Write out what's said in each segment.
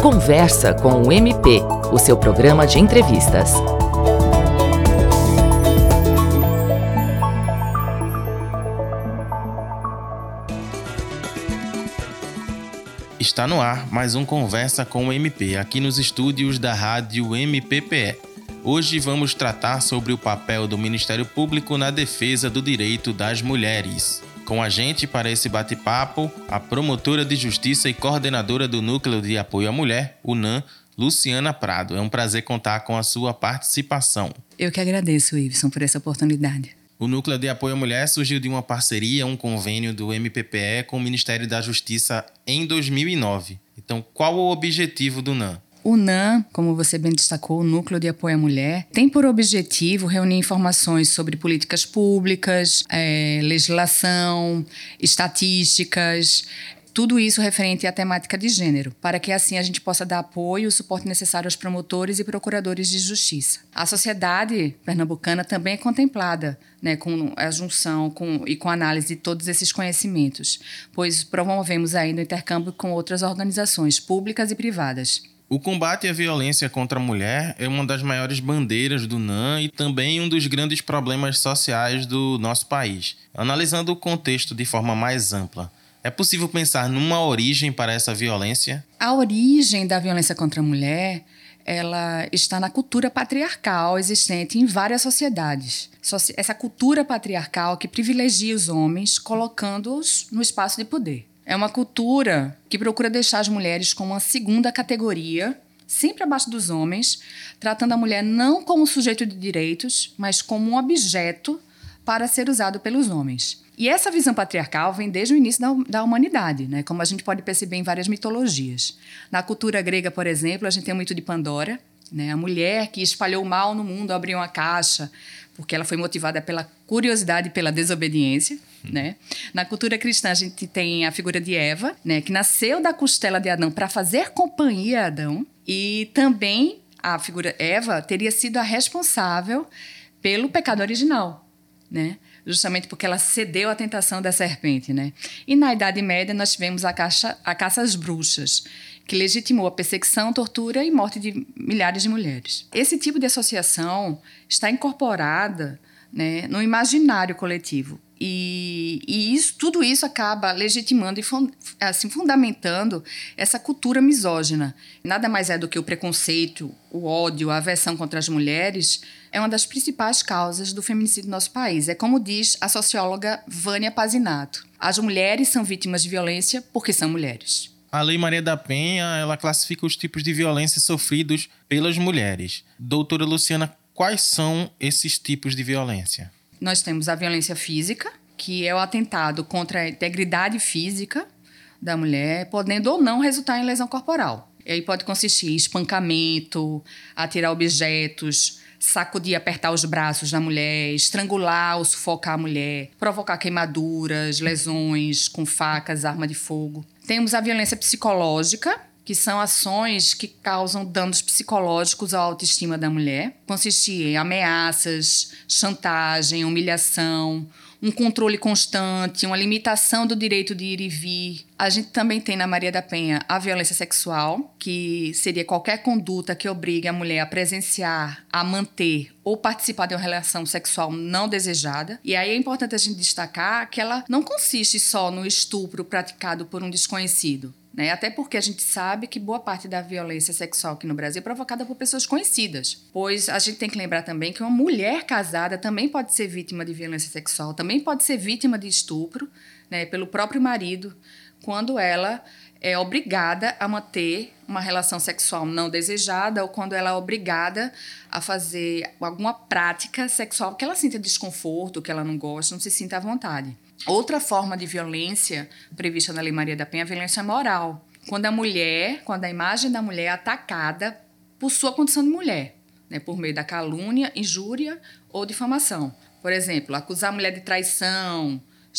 Conversa com o MP, o seu programa de entrevistas. Está no ar mais um Conversa com o MP, aqui nos estúdios da rádio MPPE. Hoje vamos tratar sobre o papel do Ministério Público na defesa do direito das mulheres. Com a gente para esse bate-papo, a promotora de Justiça e coordenadora do Núcleo de Apoio à Mulher, o NAM, Luciana Prado. É um prazer contar com a sua participação. Eu que agradeço, Iveson, por essa oportunidade. O Núcleo de Apoio à Mulher surgiu de uma parceria, um convênio do MPPE com o Ministério da Justiça em 2009. Então, qual o objetivo do NAM? O NAM, como você bem destacou, o Núcleo de Apoio à Mulher, tem por objetivo reunir informações sobre políticas públicas, legislação, estatísticas, tudo isso referente à temática de gênero, para que assim a gente possa dar apoio e o suporte necessário aos promotores e procuradores de justiça. A sociedade pernambucana também é contemplada, com a junção e com a análise de todos esses conhecimentos, pois promovemos ainda o intercâmbio com outras organizações públicas e privadas. O combate à violência contra a mulher é uma das maiores bandeiras do NAM e também um dos grandes problemas sociais do nosso país. Analisando o contexto de forma mais ampla, é possível pensar numa origem para essa violência? A origem da violência contra a mulher, ela está na cultura patriarcal existente em várias sociedades. Essa cultura patriarcal que privilegia os homens, colocando-os no espaço de poder. É uma cultura que procura deixar as mulheres como uma segunda categoria, sempre abaixo dos homens, tratando a mulher não como sujeito de direitos, mas como um objeto para ser usado pelos homens. E essa visão patriarcal vem desde o início da humanidade, como a gente pode perceber em várias mitologias. Na cultura grega, por exemplo, a gente tem o mito de Pandora, a mulher que espalhou o mal no mundo, abriu uma caixa, porque ela foi motivada pela curiosidade e pela desobediência. Na cultura cristã, a gente tem a figura de Eva, que nasceu da costela de Adão para fazer companhia a Adão. E também a figura Eva teria sido a responsável pelo pecado original, justamente porque ela cedeu à tentação da serpente. E na Idade Média, nós tivemos a caça às bruxas, que legitimou a perseguição, tortura e morte de milhares de mulheres. Esse tipo de associação está incorporada no imaginário coletivo. E tudo isso acaba legitimando e fundamentando essa cultura misógina. Nada mais é do que o preconceito, o ódio, a aversão contra as mulheres é uma das principais causas do feminicídio no nosso país. É como diz a socióloga Vânia Pazinato: as mulheres são vítimas de violência porque são mulheres. A Lei Maria da Penha, ela classifica os tipos de violência sofridos pelas mulheres. Doutora Luciana, quais são esses tipos de violência? Nós temos a violência física, que é o atentado contra a integridade física da mulher, podendo ou não resultar em lesão corporal. E aí pode consistir em espancamento, atirar objetos, sacudir, apertar os braços da mulher, estrangular ou sufocar a mulher, provocar queimaduras, lesões com facas, arma de fogo. Temos a violência psicológica, que são ações que causam danos psicológicos à autoestima da mulher. Consistir em ameaças, chantagem, humilhação, um controle constante, uma limitação do direito de ir e vir. A gente também tem na Maria da Penha a violência sexual, que seria qualquer conduta que obrigue a mulher a presenciar, a manter ou participar de uma relação sexual não desejada. E aí é importante a gente destacar que ela não consiste só no estupro praticado por um desconhecido. Até porque a gente sabe que boa parte da violência sexual aqui no Brasil é provocada por pessoas conhecidas. Pois a gente tem que lembrar também que uma mulher casada também pode ser vítima de violência sexual, também pode ser vítima de estupro, pelo próprio marido, quando ela é obrigada a manter uma relação sexual não desejada ou quando ela é obrigada a fazer alguma prática sexual que ela sinta desconforto, que ela não gosta, não se sinta à vontade. Outra forma de violência prevista na Lei Maria da Penha é a violência moral. Quando a imagem da mulher é atacada por sua condição de mulher, por meio da calúnia, injúria ou difamação. Por exemplo, acusar a mulher de traição,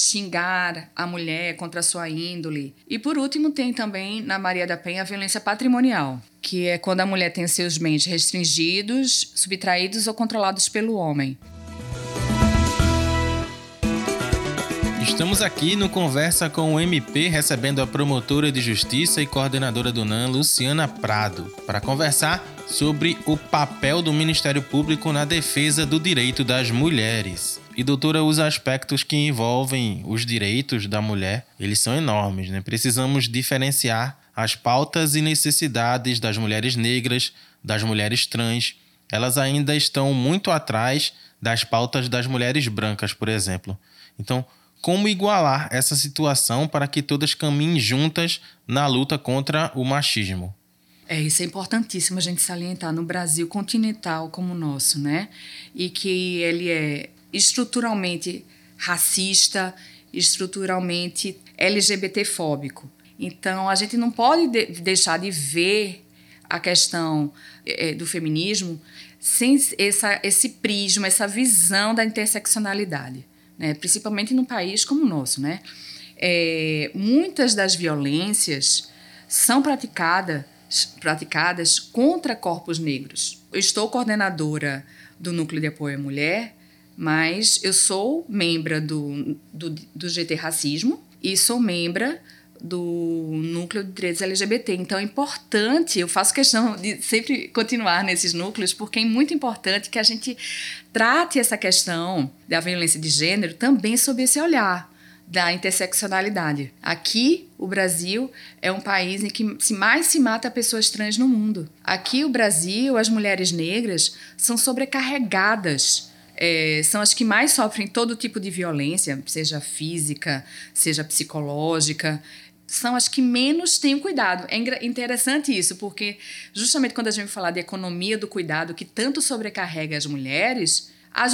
xingar a mulher contra a sua índole. E, por último, tem também na Maria da Penha a violência patrimonial, que é quando a mulher tem seus bens restringidos, subtraídos ou controlados pelo homem. Estamos aqui no Conversa com o MP, recebendo a promotora de justiça e coordenadora do NAM, Luciana Prado, para conversar sobre o papel do Ministério Público na defesa do direito das mulheres. E, doutora, os aspectos que envolvem os direitos da mulher, eles são enormes, né? Precisamos diferenciar as pautas e necessidades das mulheres negras, das mulheres trans. Elas ainda estão muito atrás das pautas das mulheres brancas, por exemplo. Então, como igualar essa situação para que todas caminhem juntas na luta contra o machismo? Isso é importantíssimo a gente salientar no Brasil continental como o nosso, né? E que ele é estruturalmente racista, estruturalmente LGBT-fóbico. Então, a gente não pode deixar de ver a questão do feminismo sem esse prisma, essa visão da interseccionalidade, né? Principalmente num país como o nosso, né? Muitas das violências são praticadas contra corpos negros. Eu estou coordenadora do Núcleo de Apoio à Mulher, mas eu sou membra do GT Racismo e sou membra do Núcleo de Direitos LGBT. Então é importante, eu faço questão de sempre continuar nesses núcleos, porque é muito importante que a gente trate essa questão da violência de gênero também sob esse olhar da interseccionalidade. Aqui, o Brasil é um país em que mais se mata pessoas trans no mundo. Aqui, o Brasil, as mulheres negras são sobrecarregadas. São as que mais sofrem todo tipo de violência, seja física, seja psicológica. São as que menos têm o cuidado. É interessante isso, porque justamente quando a gente vai falar de economia do cuidado, que tanto sobrecarrega as mulheres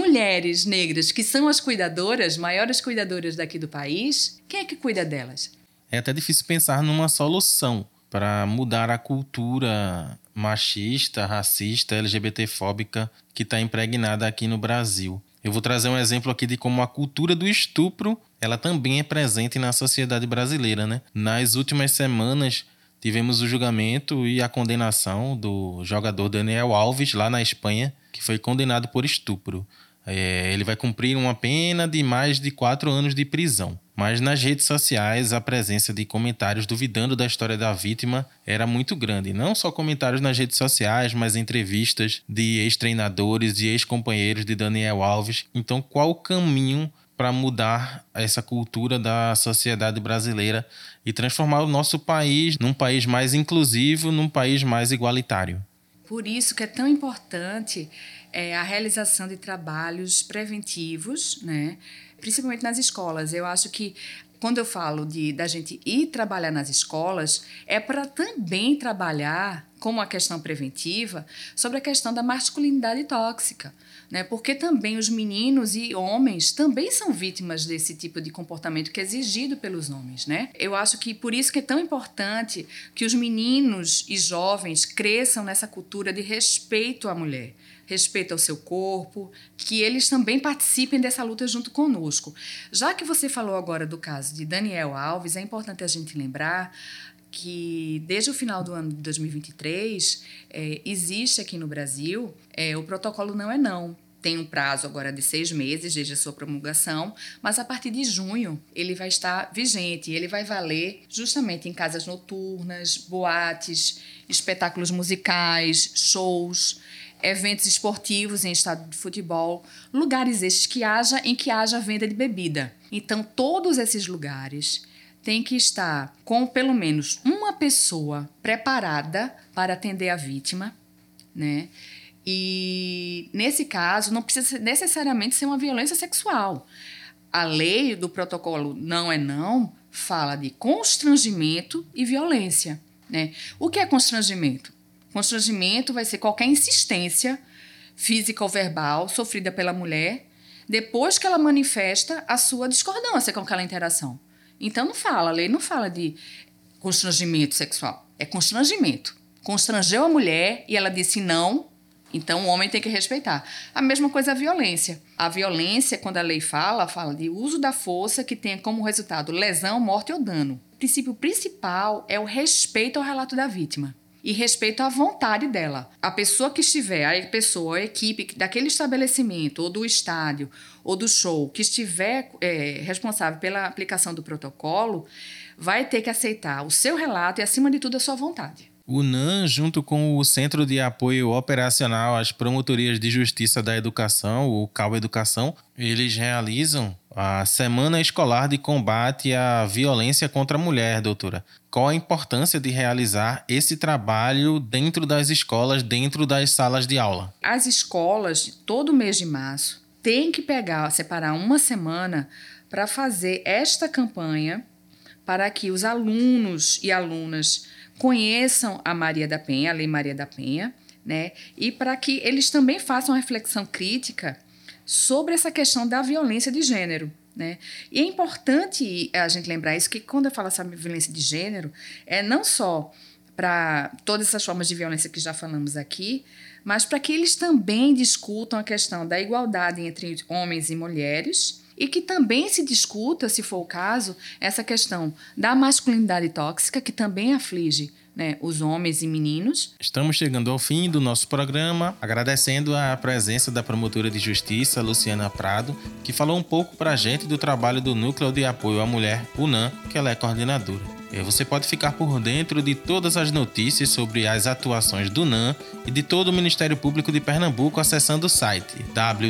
negras, que são as cuidadoras, maiores cuidadoras daqui do país, quem é que cuida delas? É até difícil pensar numa solução para mudar a cultura machista, racista, LGBT-fóbica que está impregnada aqui no Brasil. Eu vou trazer um exemplo aqui de como a cultura do estupro ela também é presente na sociedade brasileira, né? Nas últimas semanas, tivemos o julgamento e a condenação do jogador Daniel Alves, lá na Espanha, que foi condenado por estupro. Ele vai cumprir uma pena de mais de 4 anos de prisão. Mas nas redes sociais, a presença de comentários duvidando da história da vítima era muito grande. Não só comentários nas redes sociais, mas entrevistas de ex-treinadores e ex-companheiros de Daniel Alves. Então, qual o caminho para mudar essa cultura da sociedade brasileira e transformar o nosso país num país mais inclusivo, num país mais igualitário? Por isso que é tão importante a realização de trabalhos preventivos, né? Principalmente nas escolas. Eu acho que quando eu falo da gente ir trabalhar nas escolas, é para também trabalhar, como a questão preventiva, sobre a questão da masculinidade tóxica, né? Porque também os meninos e homens também são vítimas desse tipo de comportamento que é exigido pelos homens, né? Eu acho que por isso que é tão importante que os meninos e jovens cresçam nessa cultura de respeito à mulher, respeito ao seu corpo, que eles também participem dessa luta junto conosco. Já que você falou agora do caso de Daniel Alves, é importante a gente lembrar que desde o final do ano de 2023 existe aqui no Brasil o protocolo Não é Não. Tem um prazo agora de 6 meses desde a sua promulgação, mas a partir de junho ele vai estar vigente. Ele vai valer justamente em casas noturnas, boates, espetáculos musicais, shows, eventos esportivos em estádio de futebol, lugares estes em que haja venda de bebida. Então, todos esses lugares têm que estar com pelo menos uma pessoa preparada para atender a vítima, né? E, nesse caso, não precisa necessariamente ser uma violência sexual. A lei do protocolo Não é Não fala de constrangimento e violência, né? O que é constrangimento? Constrangimento vai ser qualquer insistência física ou verbal sofrida pela mulher depois que ela manifesta a sua discordância com aquela interação. Então, a lei não fala de constrangimento sexual, é constrangimento. Constrangeu a mulher e ela disse não, então o homem tem que respeitar. A mesma coisa a violência. A violência, quando a lei fala de uso da força que tenha como resultado lesão, morte ou dano. O princípio principal é o respeito ao relato da vítima. e respeito à vontade dela. A pessoa que estiver, a equipe daquele estabelecimento, ou do estádio, ou do show, que estiver responsável pela aplicação do protocolo, vai ter que aceitar o seu relato e, acima de tudo, a sua vontade. O NAM, junto com o Centro de Apoio Operacional às Promotorias de Justiça da Educação, o CAU Educação, eles realizam a Semana Escolar de Combate à Violência contra a Mulher, doutora. Qual a importância de realizar esse trabalho dentro das escolas, dentro das salas de aula? As escolas, todo mês de março, têm que separar uma semana para fazer esta campanha para que os alunos e alunas conheçam a Maria da Penha, a Lei Maria da Penha, né? E para que eles também façam uma reflexão crítica sobre essa questão da violência de gênero, né? E é importante a gente lembrar isso, que quando eu falo sobre violência de gênero, é não só para todas essas formas de violência que já falamos aqui, mas para que eles também discutam a questão da igualdade entre homens e mulheres, e que também se discuta, se for o caso, essa questão da masculinidade tóxica, que também aflige, né, os homens e meninos. Estamos chegando ao fim do nosso programa, agradecendo a presença da promotora de justiça, Luciana Prado, que falou um pouco para a gente do trabalho do Núcleo de Apoio à Mulher, o NAM, que ela é coordenadora. Você pode ficar por dentro de todas as notícias sobre as atuações do NAM e de todo o Ministério Público de Pernambuco acessando o site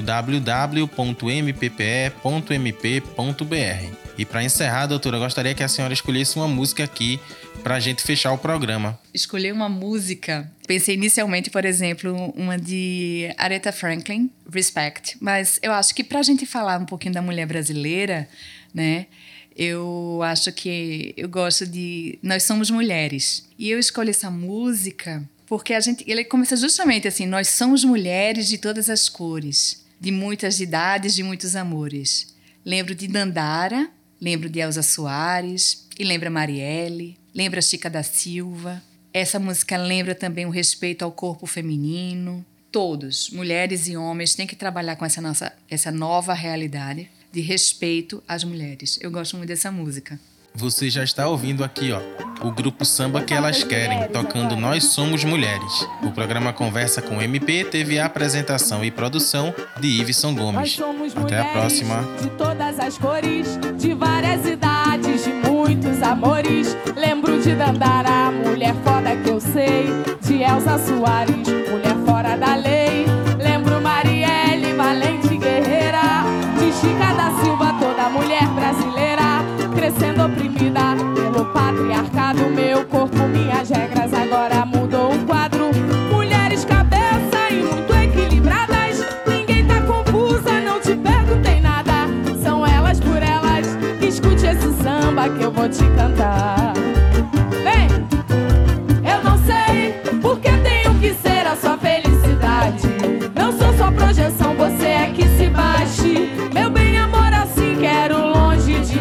www.mppe.mp.br. E para encerrar, doutora, eu gostaria que a senhora escolhesse uma música aqui para a gente fechar o programa. Escolhi uma música. Pensei inicialmente, por exemplo, uma de Aretha Franklin, Respect. Mas eu acho que para a gente falar um pouquinho da mulher brasileira, né? Eu acho que eu gosto de Nós Somos Mulheres. E eu escolhi essa música porque ele começa justamente assim: nós somos mulheres de todas as cores, de muitas idades, de muitos amores. Lembro de Dandara, lembro de Elza Soares, e lembra Marielle, lembra Chica da Silva. Essa música lembra também o respeito ao corpo feminino. Todos, mulheres e homens, têm que trabalhar com essa nova realidade de respeito às mulheres. Eu gosto muito dessa música. Você já está ouvindo aqui, o grupo Samba Que Elas Querem, tocando Nós Somos Mulheres. O programa Conversa com MP teve a apresentação e produção de Iveson Gomes. Até a próxima. De todas as cores, de várias idades, de muitos amores. Lembro de Dandara, mulher foda que eu sei, de Elza Soares, mulher fora da lei. Lembro Marielle, valente guerreira, de Chica da Silva, toda mulher brasileira, crescendo oprimida pelo patriarcado. Meu corpo, minhas regras, agora mudou o quadro. Mulheres cabeça e muito equilibradas, ninguém tá confusa, não te perguntei nada. São elas por elas, escute esse samba que eu vou te cantar. Vem! Eu não sei porque tenho que ser a sua felicidade. Não sou sua projeção, você é que se baixe. Meu bem, amor, assim quero longe de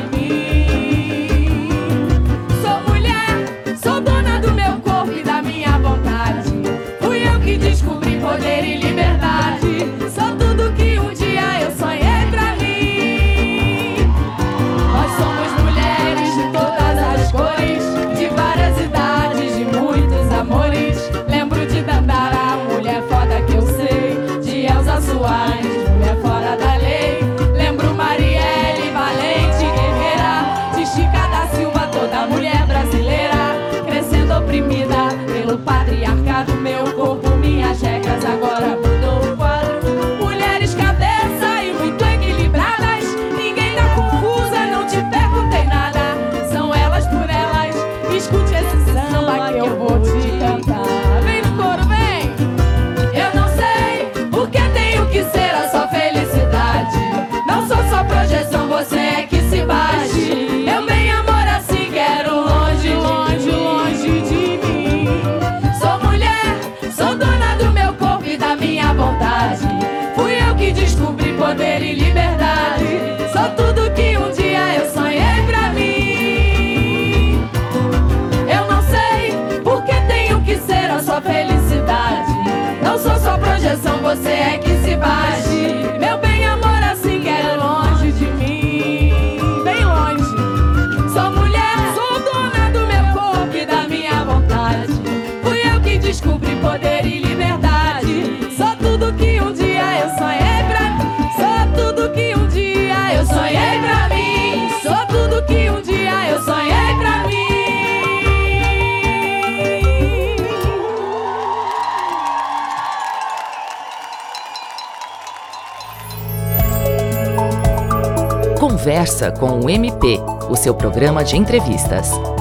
mim. Sou mulher, sou dona do meu corpo e da minha vontade. Fui eu que descobri poder e liberdade. Sou tudo que um dia eu sonhei pra mim. Nós somos mulheres de todas as cores, de várias idades, de muitos amores. Lembro de Dandara, mulher foda que eu sei, de Elza Soares, mulher fora da lei. Lembro Marielle, valente guerreira, de Chica da Silva, toda mulher brasileira, crescendo oprimida pelo patriarcado. Meu corpo, minhas regras, agora mudou o quadro. Mulheres cabeça e muito equilibradas, ninguém tá confusa, não te perguntei nada. São elas por elas, escute esse samba que eu vou te cantar. Vem no coro, vem! Eu não sei porque tenho que ser a sua felicidade. Não sou sua projeção, você é que se baixe. Meu bem, amor, assim quero longe, longe, longe de mim. Sou mulher, sou dona do meu corpo e da minha vontade. Fui eu que descobri poder e liberdade. Sou tudo que um dia eu sonhei pra mim. Eu não sei porque tenho que ser a sua felicidade. Não sou sua projeção, você é que se baixe. Meu bem, amor, assim quero longe de mim. Bem longe. Sou mulher, sou dona do meu corpo e da minha vontade. Fui eu que Conversa com o MP, o seu programa de entrevistas.